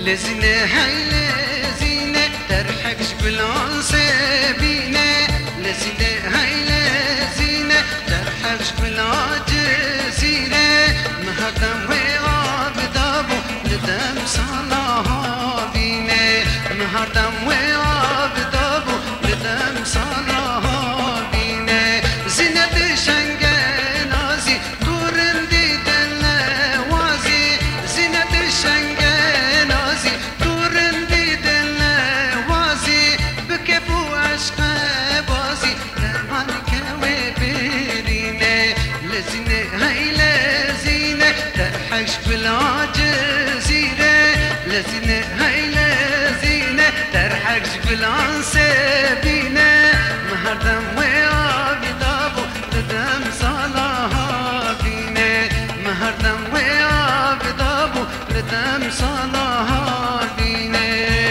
لزينة هاي لزينة ترحقش بالعصابينة لزينة هاي لزينة ترحقش بالعجزينة مهردم وعاب دابو لدم صلاها بينة مهردم وعاب دابو لدم صلاها بينة زينة شنگنازي تورندي دلوازي زينة شنگنازي تورندي دلوازي بكفو عشق بازي درمان كوي برينة لزينة هاي لزينة ترحش بالعجزينة لزينة هاي لزينة ترحش بالعنسبينة مهردم وعاب دابو لدم صلاها بينة مهردم وعاب دابو لدم صلاها بينة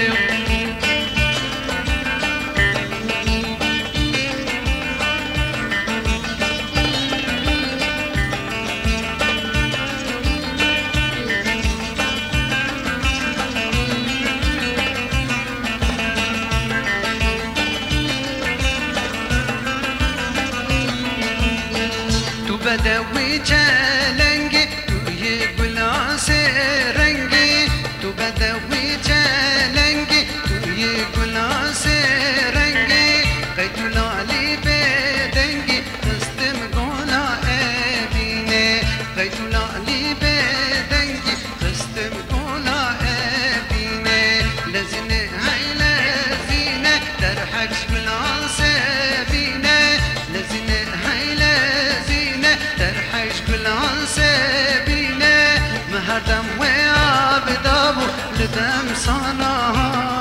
بدوي جالنجي تو يقول عسرنجي تو بدوي جالنجي تو يقول عسرنجي قيتو لعلي بدنجي قستم قولا أبيني قيتو لعلي بدنجي قستم قولا أبيني لزينة هاي لزينة ترحقش بالعصابينة لزينة هاي لزينة ترحش بالعنسبينة مهردم وعاب دابو لدم صناها